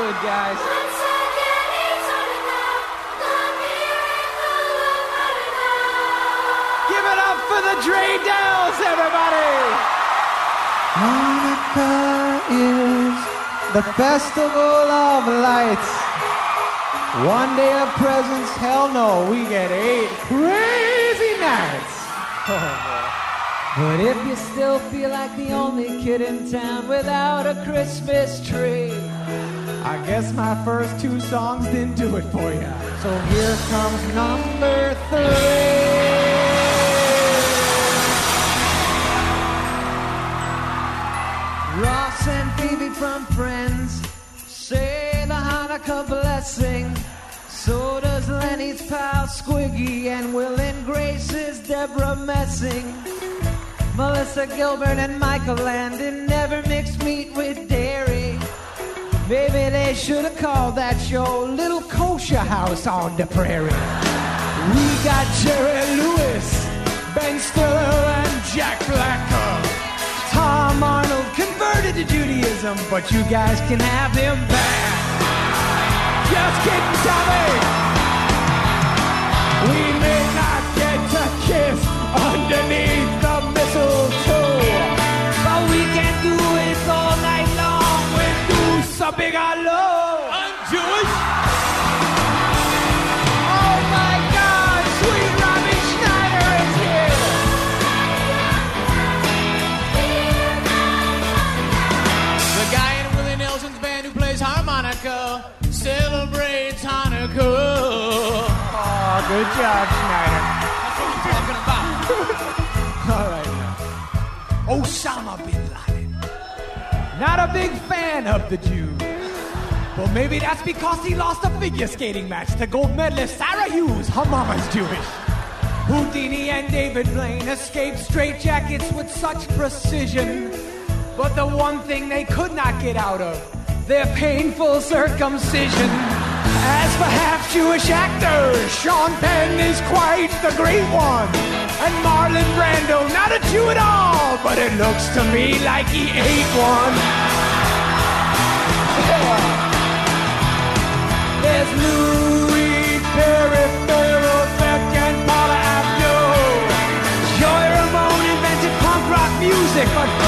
good, guys. Give it up for the Dre Dells, everybody! Hanukkah is the festival of lights. One day of presents, hell no, we get 8 crazy nights. Oh, boy. But if you still feel like the only kid in town without a Christmas tree, I guess my first 2 songs didn't do it for you. So here comes number 3. Ross and Phoebe from Friends say the Hanukkah blessing. So does Lenny's pal Squiggy, and Will and Grace's Deborah Messing. Melissa Gilbert and Michael Landon never mixed meat with dairy. Maybe they should have called that show Little Kosher House on the Prairie. We got Jerry Lewis, Ben Stiller, and Jack Blacker. Tom Arnold converted to Judaism, but you guys can have him back. Just kidding, Tommy. We may not get to kiss underneath the mistletoe, but we can do it all night long with Do So Big I Love. I'm Jewish. Oh my God, sweet Robbie Schneider is here. The guy in Willie Nelson's band who plays harmonica celebrates Hanukkah. Oh, good job, Schneider. That's what I'm talking about. All right now. Osama bin Laden. Not a big fan of the Jews. Well, maybe that's because he lost a figure skating match to gold medalist Sarah Hughes. Her mama's Jewish. Houdini and David Blaine escaped straitjackets with such precision. But the one thing they could not get out of, their painful circumcision. As for half-Jewish actors, Sean Penn is quite the great one. And Marlon Brando, not a Jew at all, but it looks to me like he ate one. There's Louis Perry, Farrell, Beck, and Paula Abdul. Joy Ramone invented punk rock music, but